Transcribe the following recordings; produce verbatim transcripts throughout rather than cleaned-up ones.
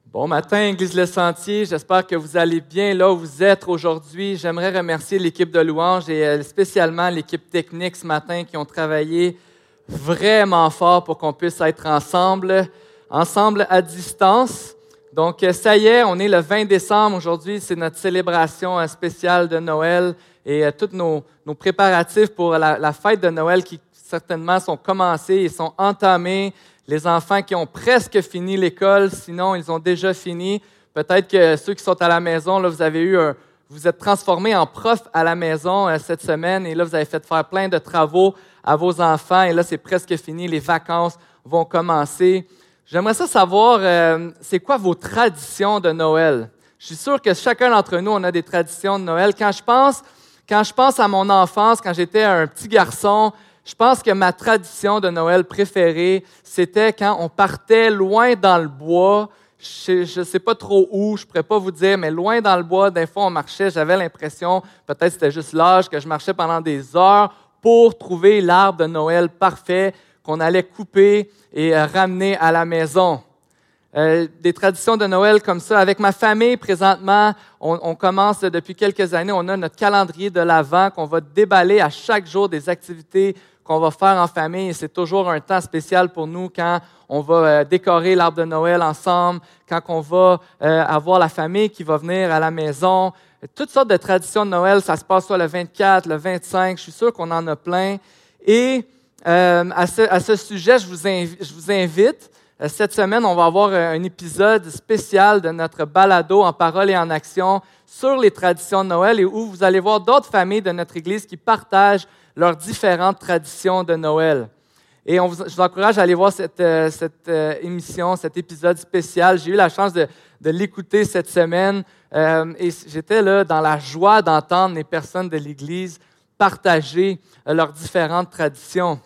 Bon matin, Église Le Sentier. J'espère que vous allez bien là où vous êtes aujourd'hui. J'aimerais remercier l'équipe de louanges et spécialement l'équipe technique ce matin qui ont travaillé vraiment fort pour qu'on puisse être ensemble, ensemble à distance. Donc, ça y est, on est le vingt décembre aujourd'hui. C'est notre célébration spéciale de Noël et tous nos, nos préparatifs pour la, la fête de Noël qui certainement sont commencés et sont entamés. Les enfants qui ont presque fini l'école, sinon ils ont déjà fini. Peut-être que ceux qui sont à la maison, là, vous avez eu un, vous êtes transformés en prof à la maison euh, cette semaine et là, vous avez fait faire plein de travaux à vos enfants et là, c'est presque fini. Les vacances vont commencer. J'aimerais ça savoir, euh, c'est quoi vos traditions de Noël? Je suis sûr que chacun d'entre nous, on a des traditions de Noël. Quand je pense, quand je pense à mon enfance, quand j'étais un petit garçon, je pense que ma tradition de Noël préférée, c'était quand on partait loin dans le bois. Je ne sais pas trop où, je ne pourrais pas vous dire, mais loin dans le bois, des fois on marchait, j'avais l'impression, peut-être c'était juste l'âge, que je marchais pendant des heures pour trouver l'arbre de Noël parfait qu'on allait couper et ramener à la maison. Euh, des traditions de Noël comme ça. Avec ma famille, présentement, on, on commence depuis quelques années, on a notre calendrier de l'Avent qu'on va déballer à chaque jour des activités qu'on va faire en famille. Et c'est toujours un temps spécial pour nous quand on va euh, décorer l'arbre de Noël ensemble, quand on va euh, avoir la famille qui va venir à la maison. Toutes sortes de traditions de Noël, ça se passe soit le vingt-quatre, le vingt-cinq, je suis sûr qu'on en a plein. Et euh, à, ce, à ce sujet, je vous, invi- je vous invite. Cette semaine, on va avoir un épisode spécial de notre balado en parole et en action sur les traditions de Noël et où vous allez voir d'autres familles de notre Église qui partagent leurs différentes traditions de Noël. Et on vous, je vous encourage à aller voir cette, euh, cette euh, émission, cet épisode spécial. J'ai eu la chance de, de l'écouter cette semaine euh, et j'étais là dans la joie d'entendre les personnes de l'Église partager euh, leurs différentes traditions.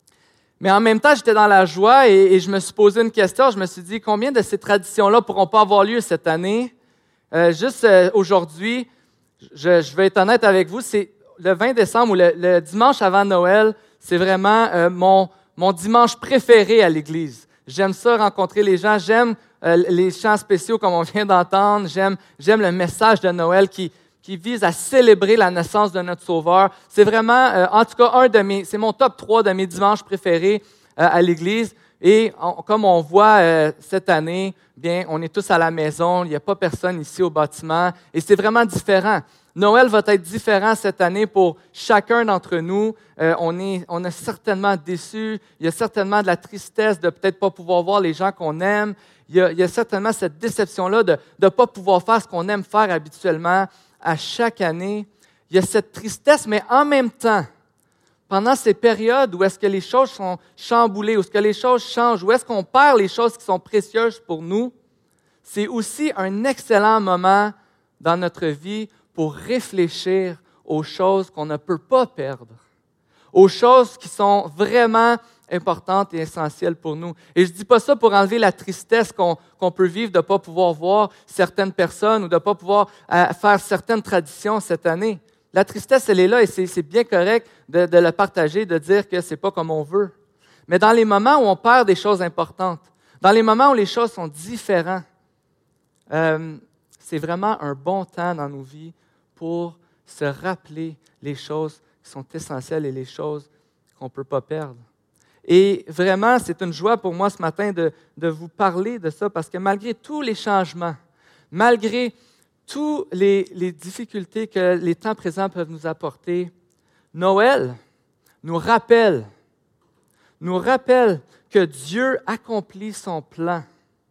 Mais en même temps, j'étais dans la joie et, et je me suis posé une question. Je me suis dit, combien de ces traditions-là pourront pas avoir lieu cette année? Euh, juste euh, aujourd'hui, je, je vais être honnête avec vous, c'est le vingt décembre ou le, le dimanche avant Noël, c'est vraiment euh, mon, mon dimanche préféré à l'Église. J'aime ça, rencontrer les gens. J'aime euh, les chants spéciaux comme on vient d'entendre. J'aime, j'aime le message de Noël qui... qui vise à célébrer la naissance de notre Sauveur. C'est vraiment, euh, en tout cas, un de mes, c'est mon top trois de mes dimanches préférés euh, à l'Église. Et on, comme on voit euh, cette année, bien, on est tous à la maison, il n'y a pas personne ici au bâtiment, et c'est vraiment différent. Noël va être différent cette année pour chacun d'entre nous. Euh, on est, on est certainement déçus. Il y a certainement de la tristesse de peut-être pas pouvoir voir les gens qu'on aime. Il y a, il y a certainement cette déception-là de ne pas pouvoir faire ce qu'on aime faire habituellement. À chaque année, il y a cette tristesse, mais en même temps, pendant ces périodes où est-ce que les choses sont chamboulées, où est-ce que les choses changent, où est-ce qu'on perd les choses qui sont précieuses pour nous, c'est aussi un excellent moment dans notre vie pour réfléchir aux choses qu'on ne peut pas perdre, aux choses qui sont vraiment importantes et essentielles pour nous. Et je ne dis pas ça pour enlever la tristesse qu'on, qu'on peut vivre de ne pas pouvoir voir certaines personnes ou de ne pas pouvoir euh, faire certaines traditions cette année. La tristesse, elle est là et c'est, c'est bien correct de, de le partager, de dire que ce n'est pas comme on veut. Mais dans les moments où on perd des choses importantes, dans les moments où les choses sont différentes, euh, c'est vraiment un bon temps dans nos vies pour se rappeler les choses qui sont essentielles et les choses qu'on ne peut pas perdre. Et vraiment, c'est une joie pour moi ce matin de, de vous parler de ça parce que malgré tous les changements, malgré toutes les, les difficultés que les temps présents peuvent nous apporter, Noël nous rappelle, nous rappelle que Dieu accomplit son plan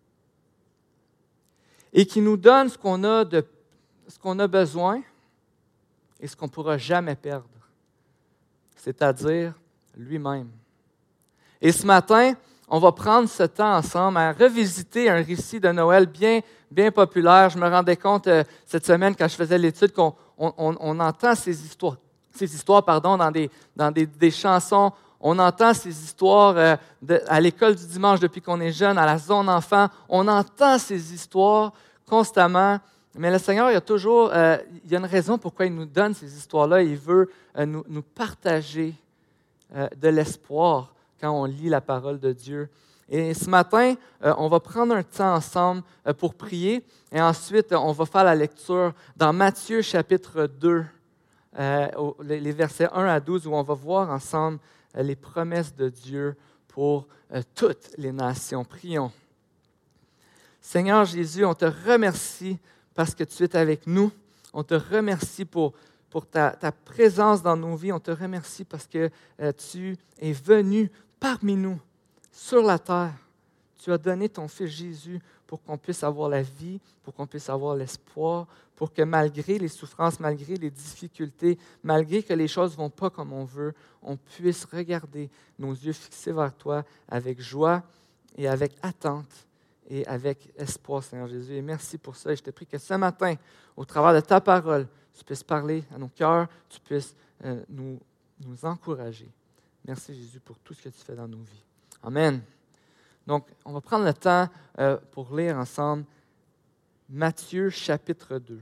et qu'il nous donne ce qu'on a, de, ce qu'on a besoin et ce qu'on ne pourra jamais perdre, c'est-à-dire lui-même. Et ce matin, on va prendre ce temps ensemble à revisiter un récit de Noël bien, bien populaire. Je me rendais compte euh, cette semaine quand je faisais l'étude qu'on on, on, on entend ces histoires, ces histoires pardon, dans, des, dans des, des chansons. On entend ces histoires euh, de, à l'école du dimanche depuis qu'on est jeune, à la zone enfant. On entend ces histoires constamment. Mais le Seigneur, il y a toujours euh, il y a une raison pourquoi il nous donne ces histoires-là. Il veut euh, nous, nous partager euh, de l'espoir quand on lit la parole de Dieu. Et ce matin, euh, on va prendre un temps ensemble euh, pour prier et ensuite, on va faire la lecture dans Matthieu chapitre deux, euh, au, les, les versets un à douze, où on va voir ensemble euh, les promesses de Dieu pour euh, toutes les nations. Prions. Seigneur Jésus, on te remercie parce que tu es avec nous. On te remercie pour, pour ta, ta présence dans nos vies. On te remercie parce que euh, tu es venu parmi nous, sur la terre. Tu as donné ton Fils Jésus pour qu'on puisse avoir la vie, pour qu'on puisse avoir l'espoir, pour que malgré les souffrances, malgré les difficultés, malgré que les choses ne vont pas comme on veut, on puisse regarder nos yeux fixés vers toi avec joie et avec attente et avec espoir, Seigneur Jésus. Et merci pour ça. Et je te prie que ce matin, au travers de ta parole, tu puisses parler à nos cœurs, tu puisses euh, nous, nous encourager. Merci Jésus pour tout ce que tu fais dans nos vies. Amen. Donc, on va prendre le temps euh, pour lire ensemble Matthieu chapitre deux.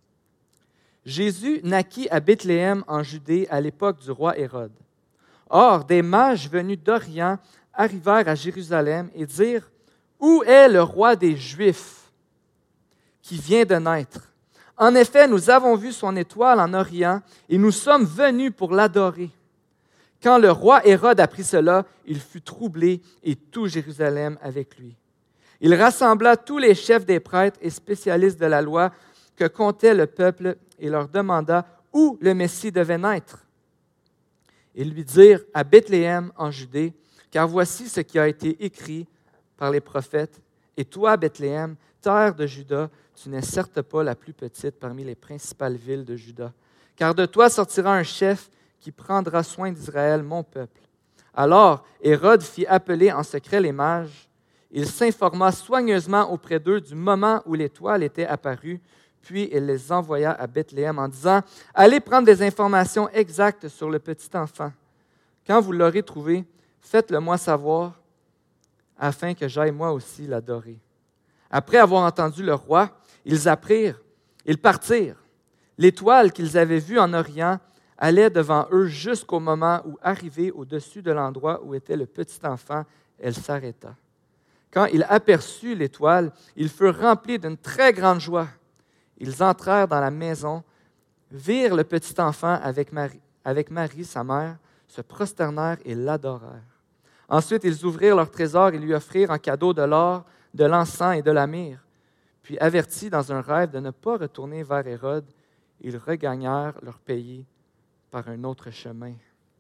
Jésus naquit à Bethléem en Judée à l'époque du roi Hérode. Or, des mages venus d'Orient arrivèrent à Jérusalem et dirent: « Où est le roi des Juifs qui vient de naître? En effet, nous avons vu son étoile en Orient et nous sommes venus pour l'adorer. » Quand le roi Hérode apprit cela, il fut troublé et tout Jérusalem avec lui. Il rassembla tous les chefs des prêtres et spécialistes de la loi que comptait le peuple et leur demanda où le Messie devait naître. Ils lui dirent: « À Bethléem en Judée, car voici ce qui a été écrit par les prophètes. Et toi, Bethléem, terre de Juda, tu n'es certes pas la plus petite parmi les principales villes de Juda, car de toi sortira un chef qui prendra soin d'Israël, mon peuple. » Alors Hérode fit appeler en secret les mages. Il s'informa soigneusement auprès d'eux du moment où l'étoile était apparue, puis il les envoya à Bethléem en disant: « Allez prendre des informations exactes sur le petit enfant. Quand vous l'aurez trouvé, faites-le-moi savoir, afin que j'aille moi aussi l'adorer. » Après avoir entendu le roi, ils apprirent, ils partirent. L'étoile qu'ils avaient vue en Orient allait devant eux jusqu'au moment où, arrivée au-dessus de l'endroit où était le petit enfant, elle s'arrêta. Quand ils aperçurent l'étoile, ils furent remplis d'une très grande joie. Ils entrèrent dans la maison, virent le petit enfant avec Marie, avec Marie, sa mère, se prosternèrent et l'adorèrent. Ensuite, ils ouvrirent leur trésor et lui offrirent en cadeau de l'or, de l'encens et de la myrrhe. Puis, avertis dans un rêve de ne pas retourner vers Hérode, ils regagnèrent leur pays par un autre chemin.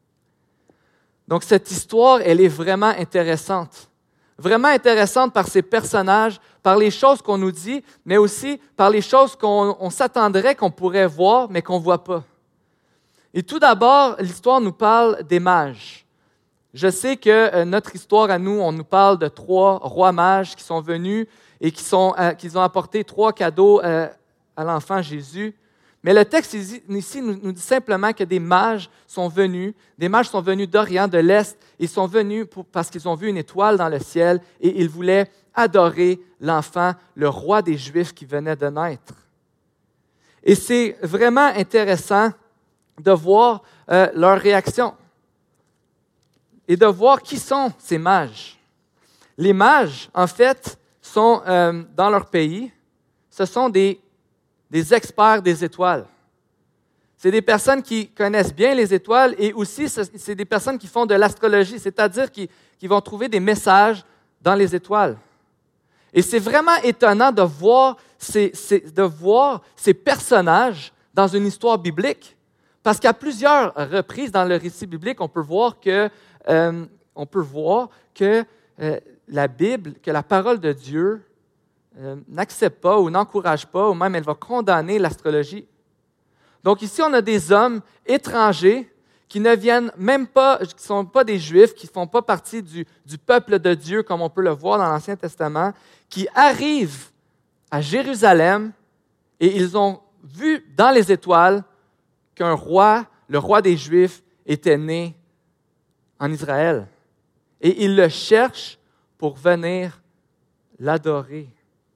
Donc, cette histoire, elle est vraiment intéressante. Vraiment intéressante par ses personnages, par les choses qu'on nous dit, mais aussi par les choses qu'on on s'attendrait qu'on pourrait voir, mais qu'on ne voit pas. Et tout d'abord, l'histoire nous parle des mages. Je sais que euh, notre histoire à nous, on nous parle de trois rois mages qui sont venus et qui, sont, euh, qui ont apporté trois cadeaux euh, à l'enfant Jésus. Mais le texte ici nous, nous dit simplement que des mages sont venus, des mages sont venus d'Orient, de l'Est, ils sont venus pour, parce qu'ils ont vu une étoile dans le ciel et ils voulaient adorer l'enfant, le roi des Juifs qui venait de naître. Et c'est vraiment intéressant de voir euh, leur réaction et de voir qui sont ces mages. Les mages, en fait, sont euh, dans leur pays, ce sont des des experts des étoiles. C'est des personnes qui connaissent bien les étoiles et aussi c'est des personnes qui font de l'astrologie, c'est-à-dire qui, qui vont trouver des messages dans les étoiles. Et c'est vraiment étonnant de voir ces, ces, de voir ces personnages dans une histoire biblique, parce qu'à plusieurs reprises dans le récit biblique, on peut voir que, euh, on peut voir que euh, la Bible, que la parole de Dieu, Euh, n'accepte pas ou n'encourage pas, ou même elle va condamner l'astrologie. Donc ici, on a des hommes étrangers qui ne viennent même pas, qui ne sont pas des Juifs, qui ne font pas partie du, du peuple de Dieu, comme on peut le voir dans l'Ancien Testament, qui arrivent à Jérusalem et ils ont vu dans les étoiles qu'un roi, le roi des Juifs, était né en Israël. Et ils le cherchent pour venir l'adorer.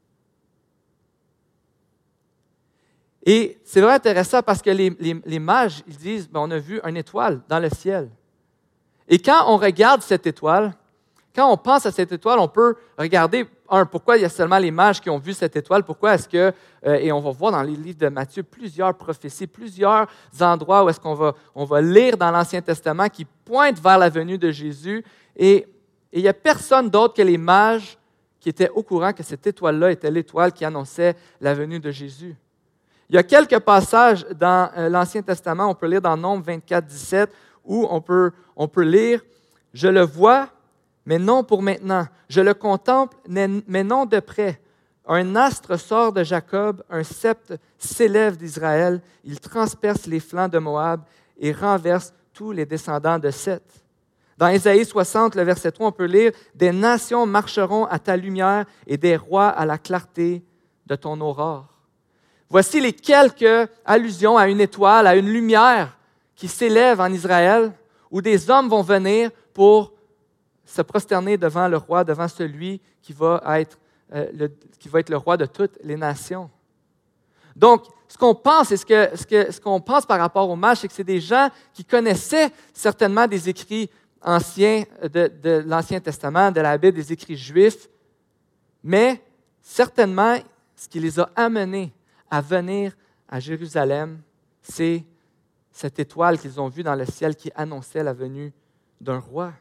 Et c'est vraiment intéressant parce que les, les, les mages, ils disent, ben, on a vu une étoile dans le ciel. Et quand on regarde cette étoile, Quand on pense à cette étoile, on peut regarder, un, pourquoi il y a seulement les mages qui ont vu cette étoile, pourquoi est-ce que, euh, et on va voir dans les livres de Matthieu plusieurs prophéties, plusieurs endroits où est-ce qu'on va, on va lire dans l'Ancien Testament qui pointent vers la venue de Jésus, et, et il n'y a personne d'autre que les mages qui étaient au courant que cette étoile-là était l'étoile qui annonçait la venue de Jésus. Il y a quelques passages dans euh, l'Ancien Testament, on peut lire dans Nombre vingt-quatre, dix-sept, où on peut, on peut lire « Je le vois, mais non pour maintenant. Je le contemple, mais non de près. Un astre sort de Jacob, un sceptre s'élève d'Israël. Il transperce les flancs de Moab et renverse tous les descendants de Seth. » Dans Ésaïe soixante, le verset trois, on peut lire « Des nations marcheront à ta lumière et des rois à la clarté de ton aurore. » Voici les quelques allusions à une étoile, à une lumière qui s'élève en Israël, où des hommes vont venir pour se prosterner devant le roi, devant celui qui va être, euh, le, qui va être le roi de toutes les nations. Donc, ce qu'on pense, et ce, que, ce, que, ce qu'on pense par rapport aux mages, c'est que c'est des gens qui connaissaient certainement des écrits anciens de, de l'Ancien Testament, de la Bible, des écrits juifs, mais certainement, ce qui les a amenés à venir à Jérusalem, c'est cette étoile qu'ils ont vue dans le ciel qui annonçait la venue d'un roi.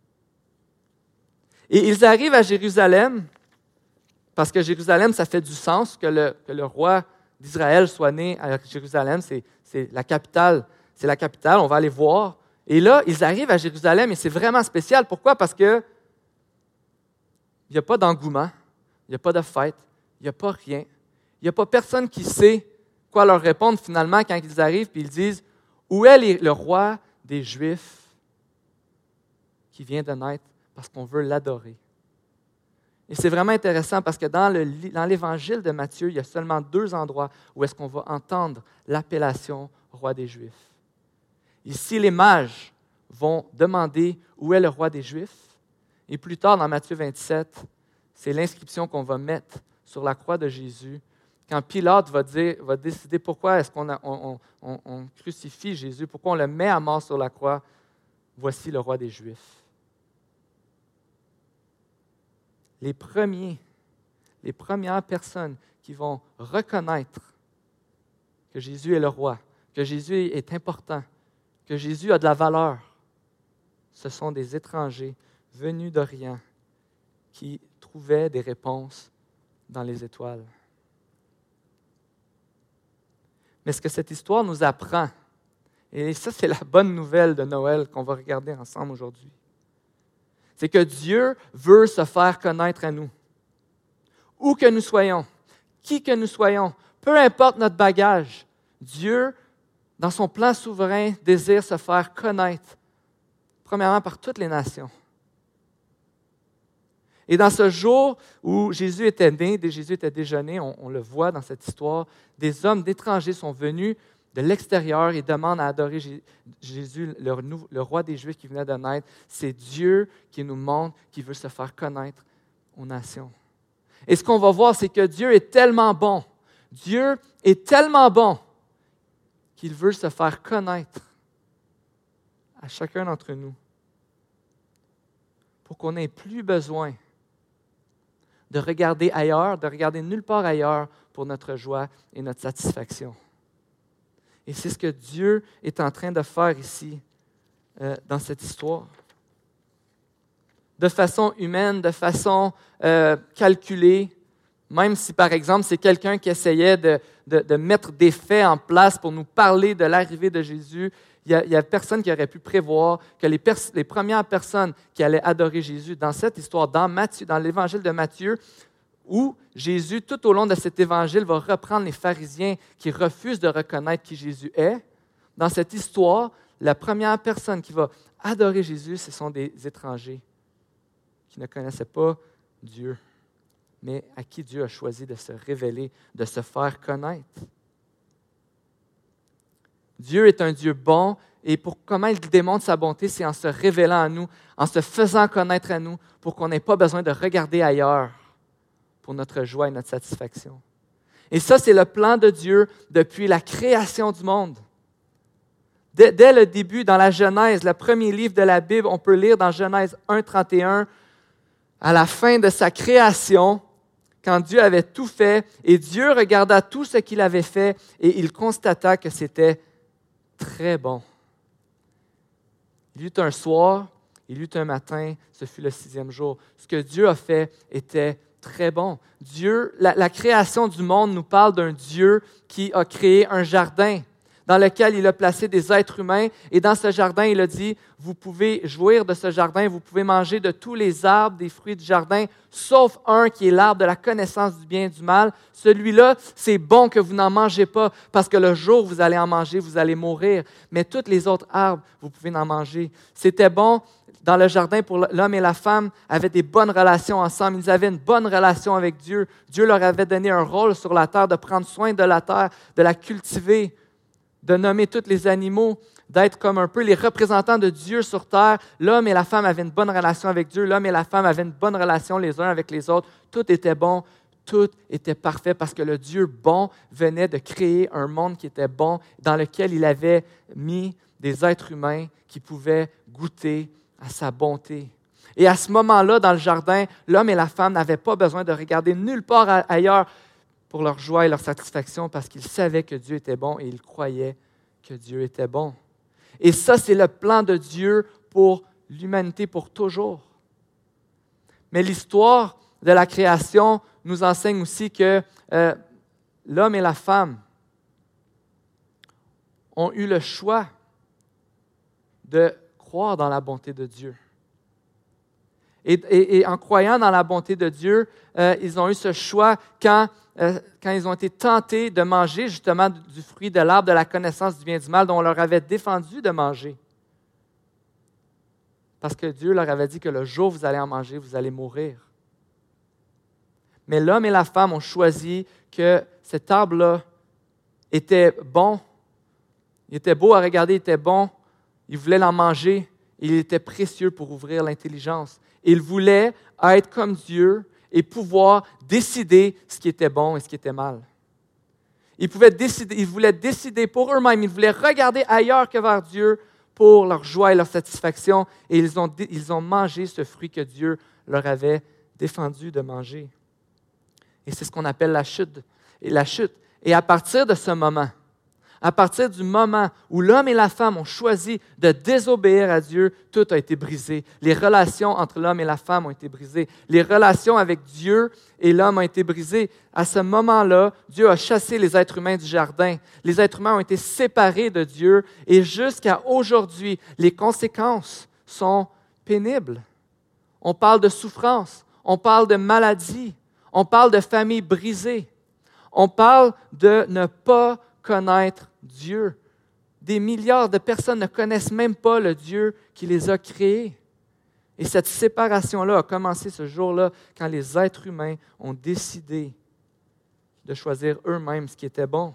Et ils arrivent à Jérusalem, parce que Jérusalem, ça fait du sens que le, que le roi d'Israël soit né à Jérusalem. C'est, c'est la capitale, c'est la capitale, on va aller voir. Et là, ils arrivent à Jérusalem et c'est vraiment spécial. Pourquoi? Parce que il n'y a pas d'engouement, il n'y a pas de fête, il n'y a pas rien. Il n'y a pas personne qui sait quoi leur répondre finalement quand ils arrivent et ils disent « Où est le roi des Juifs qui vient de naître? » Parce qu'on veut l'adorer. Et c'est vraiment intéressant parce que dans, le, dans l'Évangile de Matthieu, il y a seulement deux endroits où est-ce qu'on va entendre l'appellation roi des Juifs. Ici, les mages vont demander où est le roi des Juifs. Et plus tard, dans Matthieu vingt-sept, c'est l'inscription qu'on va mettre sur la croix de Jésus. Quand Pilate va, dire, va décider pourquoi est-ce qu'on a, on, on, on crucifie Jésus, pourquoi on le met à mort sur la croix, voici le roi des Juifs. Les premiers, les premières personnes qui vont reconnaître que Jésus est le roi, que Jésus est important, que Jésus a de la valeur, ce sont des étrangers venus d'Orient qui trouvaient des réponses dans les étoiles. Mais ce que cette histoire nous apprend, et ça c'est la bonne nouvelle de Noël qu'on va regarder ensemble aujourd'hui, c'est que Dieu veut se faire connaître à nous. Où que nous soyons, qui que nous soyons, peu importe notre bagage, Dieu, dans son plan souverain, désire se faire connaître, premièrement par toutes les nations. Et dans ce jour où Jésus était né, Jésus était déjeuné, on, on le voit dans cette histoire, des hommes d'étrangers sont venus de l'extérieur et demandent à adorer Jésus, le, le roi des Juifs qui venait de naître. C'est Dieu qui nous montre qu'il veut se faire connaître aux nations. Et ce qu'on va voir, c'est que Dieu est tellement bon, Dieu est tellement bon qu'il veut se faire connaître à chacun d'entre nous pour qu'on n'ait plus besoin de regarder ailleurs, de regarder nulle part ailleurs pour notre joie et notre satisfaction. Et c'est ce que Dieu est en train de faire ici, euh, dans cette histoire. De façon humaine, de façon euh, calculée, même si, par exemple, c'est quelqu'un qui essayait de, de, de mettre des faits en place pour nous parler de l'arrivée de Jésus, il n'y a, a personne qui aurait pu prévoir que les, pers- les premières personnes qui allaient adorer Jésus dans cette histoire, dans, Matthieu, dans l'évangile de Matthieu, où Jésus, tout au long de cet évangile, va reprendre les pharisiens qui refusent de reconnaître qui Jésus est. Dans cette histoire, la première personne qui va adorer Jésus, ce sont des étrangers qui ne connaissaient pas Dieu, mais à qui Dieu a choisi de se révéler, de se faire connaître. Dieu est un Dieu bon, et pour comment il démontre sa bonté, c'est en se révélant à nous, en se faisant connaître à nous, pour qu'on n'ait pas besoin de regarder ailleurs pour notre joie et notre satisfaction. Et ça, c'est le plan de Dieu depuis la création du monde. Dès, dès le début, dans la Genèse, le premier livre de la Bible, on peut lire dans Genèse un, trente et un, à la fin de sa création, quand Dieu avait tout fait, et Dieu regarda tout ce qu'il avait fait, et il constata que c'était très bon. Il y eut un soir, il y eut un matin, ce fut le sixième jour. Ce que Dieu a fait était très bon. Dieu, la, la création du monde nous parle d'un Dieu qui a créé un jardin dans lequel il a placé des êtres humains. Et dans ce jardin, il a dit, vous pouvez jouir de ce jardin, vous pouvez manger de tous les arbres, des fruits du jardin, sauf un qui est l'arbre de la connaissance du bien et du mal. Celui-là, c'est bon que vous n'en mangez pas, parce que le jour où vous allez en manger, vous allez mourir. Mais tous les autres arbres, vous pouvez en manger. C'était bon dans le jardin pour l'homme et la femme, avaient des bonnes relations ensemble. Ils avaient une bonne relation avec Dieu. Dieu leur avait donné un rôle sur la terre, de prendre soin de la terre, de la cultiver, de nommer tous les animaux, d'être comme un peu les représentants de Dieu sur terre. L'homme et la femme avaient une bonne relation avec Dieu. L'homme et la femme avaient une bonne relation les uns avec les autres. Tout était bon, tout était parfait parce que le Dieu bon venait de créer un monde qui était bon, dans lequel il avait mis des êtres humains qui pouvaient goûter à sa bonté. Et à ce moment-là, dans le jardin, l'homme et la femme n'avaient pas besoin de regarder nulle part ailleurs pour leur joie et leur satisfaction parce qu'ils savaient que Dieu était bon et ils croyaient que Dieu était bon. Et ça, c'est le plan de Dieu pour l'humanité pour toujours. Mais l'histoire de la création nous enseigne aussi que euh, l'homme et la femme ont eu le choix de croire dans la bonté de Dieu. Et, et, et en croyant dans la bonté de Dieu, euh, ils ont eu ce choix quand, euh, quand ils ont été tentés de manger justement du, du fruit de l'arbre de la connaissance du bien et du mal dont on leur avait défendu de manger. Parce que Dieu leur avait dit que le jour où vous allez en manger, vous allez mourir. Mais l'homme et la femme ont choisi que cet arbre-là était bon, il était beau à regarder, il était bon, ils voulaient l'en manger, et il était précieux pour ouvrir l'intelligence. Ils voulaient être comme Dieu et pouvoir décider ce qui était bon et ce qui était mal. Ils, pouvaient décider, ils voulaient décider pour eux-mêmes, ils voulaient regarder ailleurs que vers Dieu pour leur joie et leur satisfaction, et ils ont, ils ont mangé ce fruit que Dieu leur avait défendu de manger. Et c'est ce qu'on appelle la chute. Et la chute. Et à partir de ce moment, à partir du moment où l'homme et la femme ont choisi de désobéir à Dieu, tout a été brisé. Les relations entre l'homme et la femme ont été brisées. Les relations avec Dieu et l'homme ont été brisées. À ce moment-là, Dieu a chassé les êtres humains du jardin. Les êtres humains ont été séparés de Dieu et jusqu'à aujourd'hui, les conséquences sont pénibles. On parle de souffrance, on parle de maladie, on parle de familles brisées, on parle de ne pas connaître Dieu. Des milliards de personnes ne connaissent même pas le Dieu qui les a créés. Et cette séparation-là a commencé ce jour-là quand les êtres humains ont décidé de choisir eux-mêmes ce qui était bon.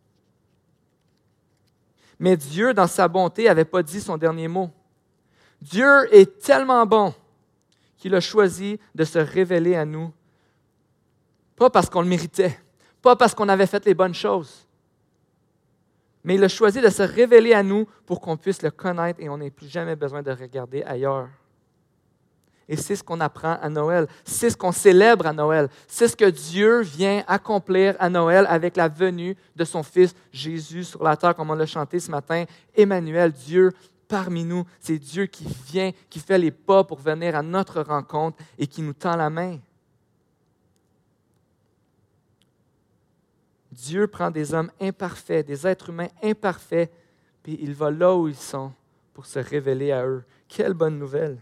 Mais Dieu, dans sa bonté, n'avait pas dit son dernier mot. Dieu est tellement bon qu'il a choisi de se révéler à nous, pas parce qu'on le méritait, pas parce qu'on avait fait les bonnes choses, mais il a choisi de se révéler à nous pour qu'on puisse le connaître et on n'ait plus jamais besoin de regarder ailleurs. Et c'est ce qu'on apprend à Noël. C'est ce qu'on célèbre à Noël. C'est ce que Dieu vient accomplir à Noël avec la venue de son Fils Jésus sur la terre, comme on l'a chanté ce matin. Emmanuel, Dieu parmi nous. C'est Dieu qui vient, qui fait les pas pour venir à notre rencontre et qui nous tend la main. Dieu prend des hommes imparfaits, des êtres humains imparfaits, puis il va là où ils sont pour se révéler à eux. Quelle bonne nouvelle!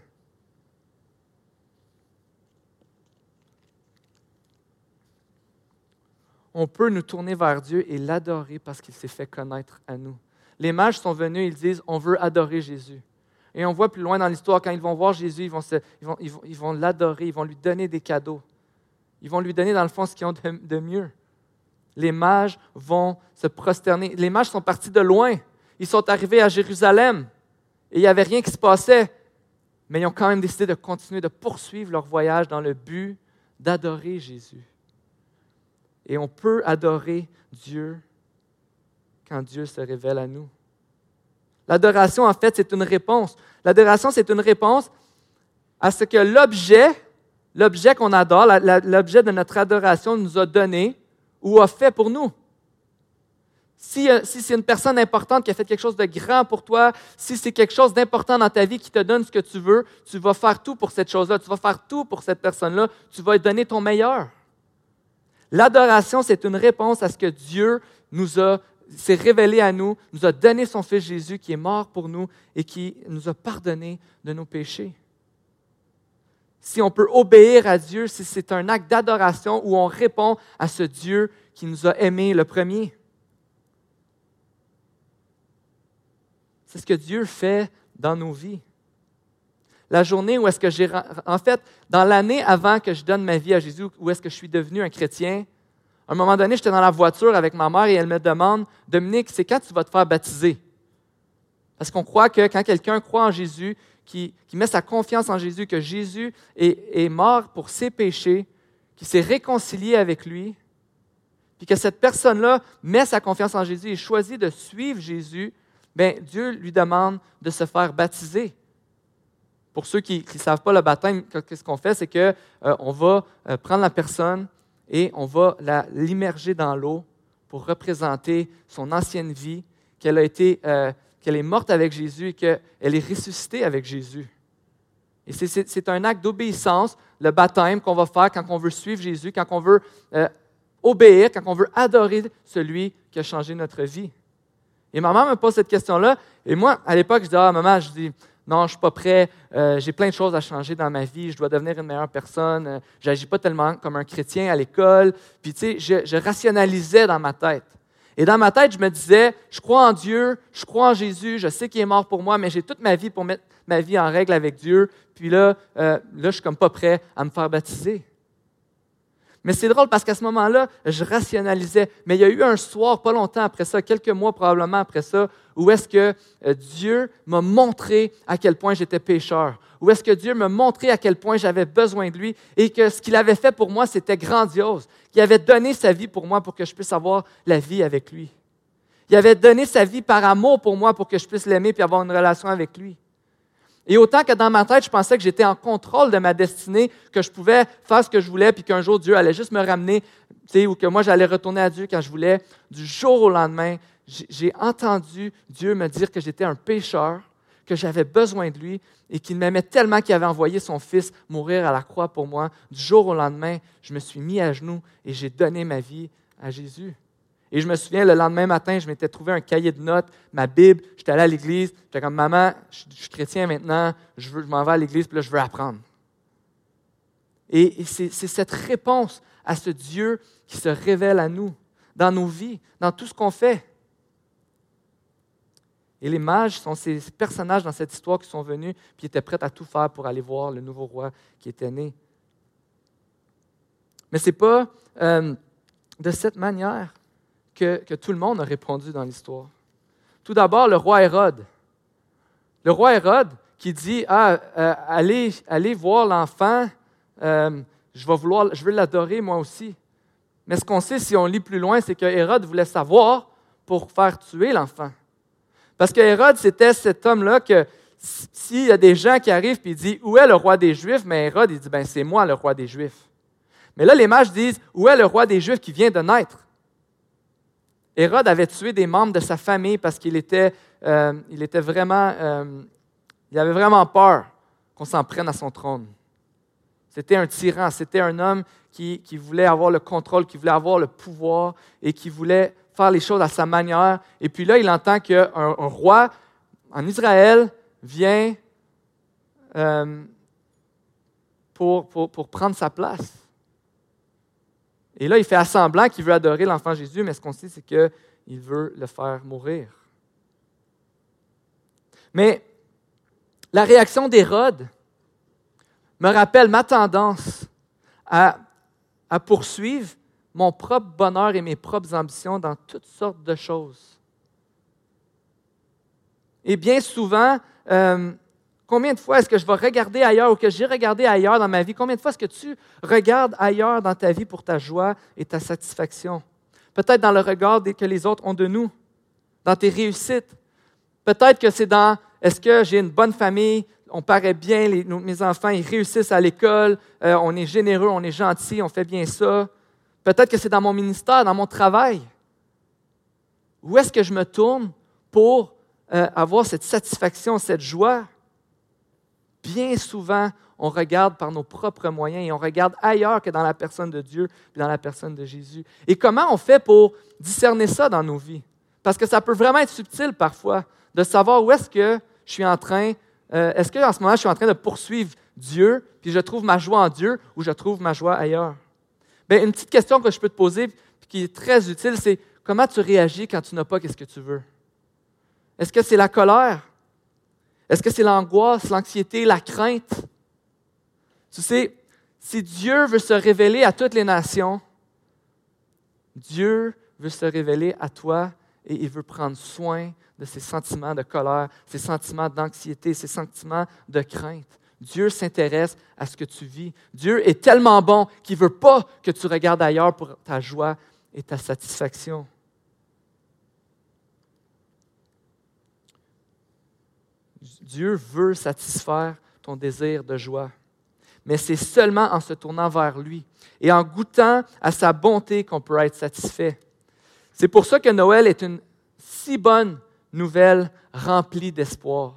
On peut nous tourner vers Dieu et l'adorer parce qu'il s'est fait connaître à nous. Les mages sont venus, ils disent, on veut adorer Jésus. Et on voit plus loin dans l'histoire, quand ils vont voir Jésus, ils vont, se, ils vont, ils vont, ils vont l'adorer, ils vont lui donner des cadeaux. Ils vont lui donner, dans le fond, ce qu'ils ont de, de mieux. Les mages vont se prosterner. Les mages sont partis de loin. Ils sont arrivés à Jérusalem et il n'y avait rien qui se passait. Mais ils ont quand même décidé de continuer, de poursuivre leur voyage dans le but d'adorer Jésus. Et on peut adorer Dieu quand Dieu se révèle à nous. L'adoration, en fait, c'est une réponse. L'adoration, c'est une réponse à ce que l'objet l'objet qu'on adore, la, la, l'objet de notre adoration nous a donné ou a fait pour nous. Si, euh, si c'est une personne importante qui a fait quelque chose de grand pour toi, si c'est quelque chose d'important dans ta vie qui te donne ce que tu veux, tu vas faire tout pour cette chose-là, tu vas faire tout pour cette personne-là, tu vas lui donner ton meilleur. L'adoration, c'est une réponse à ce que Dieu nous a, s'est révélé à nous, nous a donné son Fils Jésus qui est mort pour nous et qui nous a pardonné de nos péchés. Si on peut obéir à Dieu, si c'est un acte d'adoration où on répond à ce Dieu qui nous a aimés le premier. C'est ce que Dieu fait dans nos vies. La journée où est-ce que j'ai... En fait, dans l'année avant que je donne ma vie à Jésus, où est-ce que je suis devenu un chrétien, à un moment donné, j'étais dans la voiture avec ma mère et elle me demande, « Dominique, c'est quand tu vas te faire baptiser? » Parce qu'on croit que quand quelqu'un croit en Jésus, qui, qui met sa confiance en Jésus, que Jésus est, est mort pour ses péchés, qu'il s'est réconcilié avec lui, puis que cette personne-là met sa confiance en Jésus et choisit de suivre Jésus, bien, Dieu lui demande de se faire baptiser. Pour ceux qui ne savent pas le baptême, qu'est-ce qu'on fait? C'est qu'on euh, va euh, prendre la personne et on va la, l'immerger dans l'eau pour représenter son ancienne vie, qu'elle a été, euh, qu'elle est morte avec Jésus et qu'elle est ressuscitée avec Jésus. Et c'est, c'est, c'est un acte d'obéissance, le baptême qu'on va faire quand on veut suivre Jésus, quand on veut euh, obéir, quand on veut adorer celui qui a changé notre vie. Et maman me pose cette question-là, et moi, à l'époque, je dis « Ah, maman, je dis, non, je ne suis pas prêt, euh, j'ai plein de choses à changer dans ma vie, je dois devenir une meilleure personne, euh, je n'agis pas tellement comme un chrétien à l'école. » Puis, tu sais, je, je rationalisais dans ma tête. Et dans ma tête, je me disais, je crois en Dieu, je crois en Jésus, je sais qu'il est mort pour moi, mais j'ai toute ma vie pour mettre ma vie en règle avec Dieu. Puis là, euh, là je ne suis comme pas prêt à me faire baptiser. Mais c'est drôle parce qu'à ce moment-là, je rationalisais. Mais il y a eu un soir, pas longtemps après ça, quelques mois probablement après ça, où est-ce que Dieu m'a montré à quel point j'étais pécheur. Où est-ce que Dieu m'a montré à quel point j'avais besoin de lui et que ce qu'il avait fait pour moi, c'était grandiose. Qu'il avait donné sa vie pour moi pour que je puisse avoir la vie avec lui. Il avait donné sa vie par amour pour moi pour que je puisse l'aimer et avoir une relation avec lui. Et autant que dans ma tête, je pensais que j'étais en contrôle de ma destinée, que je pouvais faire ce que je voulais, puis qu'un jour, Dieu allait juste me ramener, tu sais, ou que moi, j'allais retourner à Dieu quand je voulais. Du jour au lendemain, j'ai entendu Dieu me dire que j'étais un pécheur, que j'avais besoin de lui, et qu'il m'aimait tellement qu'il avait envoyé son Fils mourir à la croix pour moi. Du jour au lendemain, je me suis mis à genoux et j'ai donné ma vie à Jésus. Et je me souviens, le lendemain matin, je m'étais trouvé un cahier de notes, ma Bible, j'étais allé à l'église, j'étais comme « Maman, je, je suis chrétien maintenant, je, veux, je m'en vais à l'église, puis là, je veux apprendre. » Et, et c'est, c'est cette réponse à ce Dieu qui se révèle à nous, dans nos vies, dans tout ce qu'on fait. Et les mages sont ces personnages dans cette histoire qui sont venus, puis étaient prêts à tout faire pour aller voir le nouveau roi qui était né. Mais ce n'est pas euh, de cette manière Que, que tout le monde a répondu dans l'histoire. Tout d'abord, le roi Hérode. Le roi Hérode qui dit ah, euh, allez, allez voir l'enfant, euh, je vais vouloir, je veux l'adorer moi aussi. Mais ce qu'on sait, si on lit plus loin, c'est que Hérode voulait savoir pour faire tuer l'enfant. Parce que Hérode, c'était cet homme-là que s'il y a des gens qui arrivent et disent où est le roi des Juifs, mais Hérode, il dit ben c'est moi le roi des Juifs. Mais là, les mages disent où est le roi des Juifs qui vient de naître? Hérode avait tué des membres de sa famille parce qu'il était, euh, il était vraiment, euh, il avait vraiment peur qu'on s'en prenne à son trône. C'était un tyran, c'était un homme qui, qui voulait avoir le contrôle, qui voulait avoir le pouvoir et qui voulait faire les choses à sa manière. Et puis là, il entend qu'un un roi en Israël vient euh, pour, pour, pour prendre sa place. Et là, il fait assemblant qu'il veut adorer l'enfant Jésus, mais ce qu'on sait, c'est qu'il veut le faire mourir. Mais la réaction d'Hérode me rappelle ma tendance à, à poursuivre mon propre bonheur et mes propres ambitions dans toutes sortes de choses. Et bien souvent, euh, combien de fois est-ce que je vais regarder ailleurs ou que j'ai regardé ailleurs dans ma vie? Combien de fois est-ce que tu regardes ailleurs dans ta vie pour ta joie et ta satisfaction? Peut-être dans le regard que les autres ont de nous, dans tes réussites. Peut-être que c'est dans, est-ce que j'ai une bonne famille? on paraît bien, les, nos, mes enfants, ils réussissent à l'école, euh, on est généreux, on est gentil, on fait bien ça. Peut-être que c'est dans mon ministère, dans mon travail. Où est-ce que je me tourne pour euh, avoir cette satisfaction, cette joie? Bien souvent, on regarde par nos propres moyens et on regarde ailleurs que dans la personne de Dieu et dans la personne de Jésus. Et comment on fait pour discerner ça dans nos vies? Parce que ça peut vraiment être subtil parfois de savoir où est-ce que je suis en train, euh, est-ce qu'en ce moment je suis en train de poursuivre Dieu, puis je trouve ma joie en Dieu ou je trouve ma joie ailleurs? Bien, une petite question que je peux te poser, puis qui est très utile, c'est comment tu réagis quand tu n'as pas ce que tu veux? Est-ce que c'est la colère? Est-ce que c'est l'angoisse, l'anxiété, la crainte? Tu sais, si Dieu veut se révéler à toutes les nations, Dieu veut se révéler à toi et il veut prendre soin de ces sentiments de colère, ces sentiments d'anxiété, ces sentiments de crainte. Dieu s'intéresse à ce que tu vis. Dieu est tellement bon qu'il ne veut pas que tu regardes ailleurs pour ta joie et ta satisfaction. Dieu veut satisfaire ton désir de joie. Mais c'est seulement en se tournant vers lui et en goûtant à sa bonté qu'on peut être satisfait. C'est pour ça que Noël est une si bonne nouvelle remplie d'espoir.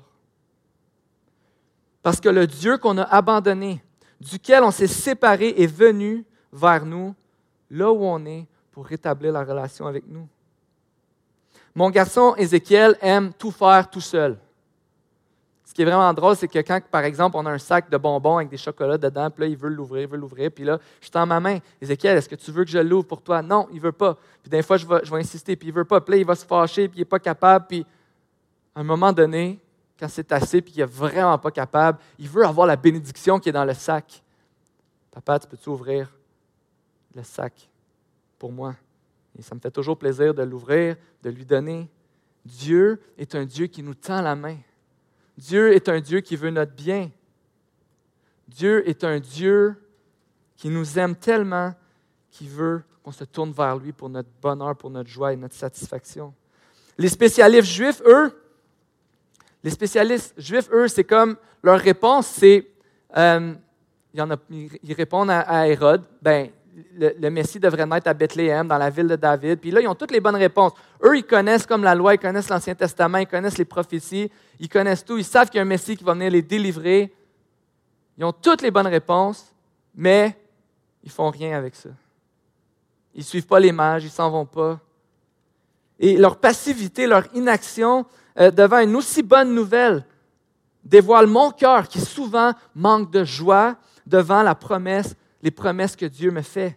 Parce que le Dieu qu'on a abandonné, duquel on s'est séparé, est venu vers nous, là où on est, pour rétablir la relation avec nous. Mon garçon Ézéchiel aime tout faire tout seul. Ce qui est vraiment drôle, c'est que quand, par exemple, on a un sac de bonbons avec des chocolats dedans, puis là, il veut l'ouvrir, il veut l'ouvrir, puis là, je tends ma main. Ézéchiel, est-ce que tu veux que je l'ouvre pour toi? Non, il ne veut pas. Puis des fois, je vais, je vais insister, puis il ne veut pas. Puis là, il va se fâcher, puis il n'est pas capable. Puis à un moment donné, quand c'est assez, puis il n'est vraiment pas capable, il veut avoir la bénédiction qui est dans le sac. Papa, tu peux-tu ouvrir le sac pour moi? Et ça me fait toujours plaisir de l'ouvrir, de lui donner. Dieu est un Dieu qui nous tend la main. Dieu est un Dieu qui veut notre bien. Dieu est un Dieu qui nous aime tellement qu'il veut qu'on se tourne vers lui pour notre bonheur, pour notre joie et notre satisfaction. Les spécialistes juifs, eux, les spécialistes juifs, eux, c'est comme leur réponse, c'est, euh, il y en a, ils répondent à, à Hérode, ben, le, le Messie devrait naître à Bethléem, dans la ville de David. Puis là, ils ont toutes les bonnes réponses. Eux, ils connaissent comme la loi, ils connaissent l'Ancien Testament, ils connaissent les prophéties, ils connaissent tout, ils savent qu'il y a un Messie qui va venir les délivrer. Ils ont toutes les bonnes réponses, mais ils ne font rien avec ça. Ils ne suivent pas les mages, ils ne s'en vont pas. Et leur passivité, leur inaction euh, devant une aussi bonne nouvelle dévoile mon cœur qui souvent manque de joie devant la promesse, les promesses que Dieu me fait.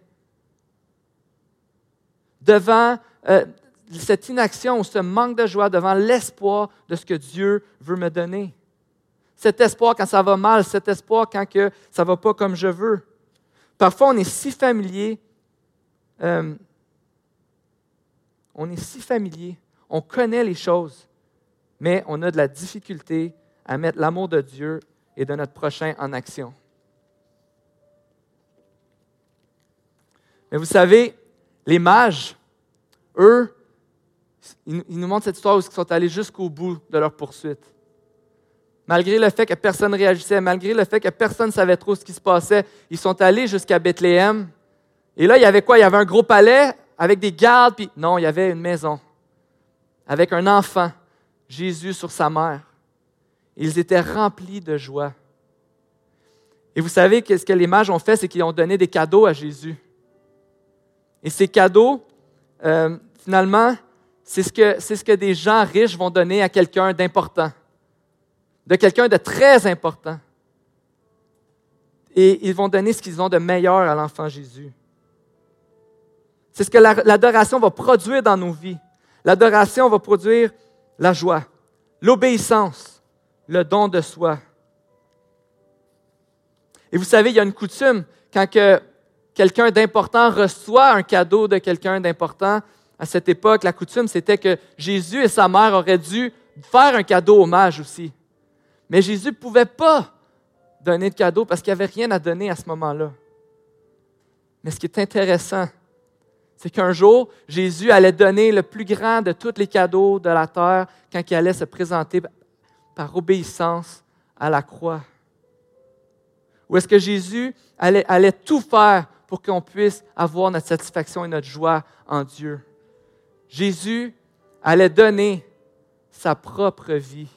Devant euh, cette inaction ou ce manque de joie, devant l'espoir de ce que Dieu veut me donner. Cet espoir quand ça va mal, cet espoir quand que ça ne va pas comme je veux. Parfois, on est si familier, euh, on est si familier, on connaît les choses, mais on a de la difficulté à mettre l'amour de Dieu et de notre prochain en action. Mais vous savez, les mages, eux, ils nous montrent cette histoire où ils sont allés jusqu'au bout de leur poursuite. Malgré le fait que personne ne réagissait, malgré le fait que personne ne savait trop ce qui se passait, ils sont allés jusqu'à Bethléem. Et là, il y avait quoi? Il y avait un gros palais avec des gardes, puis non, il y avait une maison avec un enfant, Jésus sur sa mère. Ils étaient remplis de joie. Et vous savez que ce que les mages ont fait, c'est qu'ils ont donné des cadeaux à Jésus. Et ces cadeaux, euh, finalement, c'est ce que, c'est ce que des gens riches vont donner à quelqu'un d'important, de quelqu'un de très important. Et ils vont donner ce qu'ils ont de meilleur à l'enfant Jésus. C'est ce que la, l'adoration va produire dans nos vies. L'adoration va produire la joie, l'obéissance, le don de soi. Et vous savez, il y a une coutume, quand que quelqu'un d'important reçoit un cadeau de quelqu'un d'important, à cette époque, la coutume, c'était que Jésus et sa mère auraient dû faire un cadeau aux mages aussi. Mais Jésus ne pouvait pas donner de cadeau parce qu'il n'y avait rien à donner à ce moment-là. Mais ce qui est intéressant, c'est qu'un jour, Jésus allait donner le plus grand de tous les cadeaux de la terre quand il allait se présenter par obéissance à la croix? Ou est-ce que Jésus allait, allait tout faire pour qu'on puisse avoir notre satisfaction et notre joie en Dieu? Jésus allait donner sa propre vie.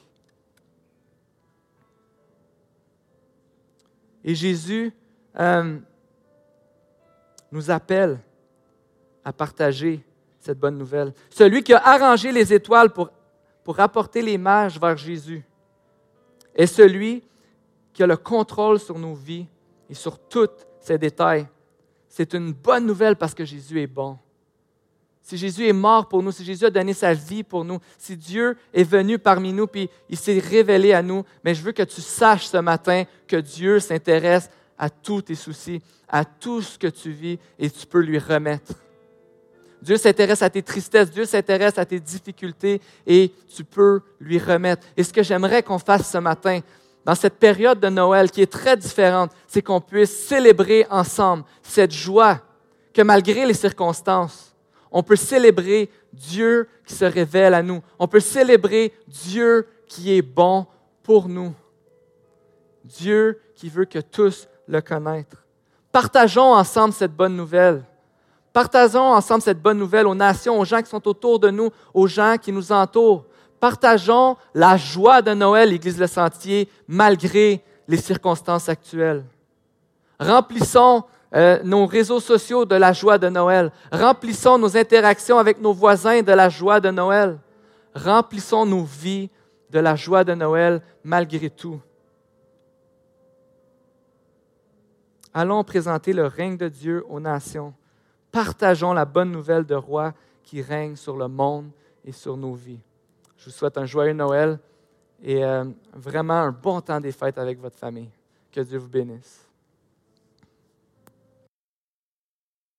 Et Jésus euh, nous appelle à partager cette bonne nouvelle. Celui qui a arrangé les étoiles pour, pour apporter les mages vers Jésus est celui qui a le contrôle sur nos vies et sur tous ces détails. C'est une bonne nouvelle parce que Jésus est bon. Si Jésus est mort pour nous, si Jésus a donné sa vie pour nous, si Dieu est venu parmi nous puis il s'est révélé à nous, mais je veux que tu saches ce matin que Dieu s'intéresse à tous tes soucis, à tout ce que tu vis et tu peux lui remettre. Dieu s'intéresse à tes tristesses, Dieu s'intéresse à tes difficultés et tu peux lui remettre. Et ce que j'aimerais qu'on fasse ce matin, dans cette période de Noël qui est très différente, c'est qu'on puisse célébrer ensemble cette joie que malgré les circonstances, on peut célébrer Dieu qui se révèle à nous. On peut célébrer Dieu qui est bon pour nous. Dieu qui veut que tous le connaissent. Partageons ensemble cette bonne nouvelle. Partageons ensemble cette bonne nouvelle aux nations, aux gens qui sont autour de nous, aux gens qui nous entourent. Partageons la joie de Noël, l'Église Le Sentier, malgré les circonstances actuelles. Remplissons euh, nos réseaux sociaux de la joie de Noël. Remplissons nos interactions avec nos voisins de la joie de Noël. Remplissons nos vies de la joie de Noël malgré tout. Allons présenter le règne de Dieu aux nations. Partageons la bonne nouvelle de roi qui règne sur le monde et sur nos vies. Je vous souhaite un joyeux Noël et euh, vraiment un bon temps des fêtes avec votre famille. Que Dieu vous bénisse.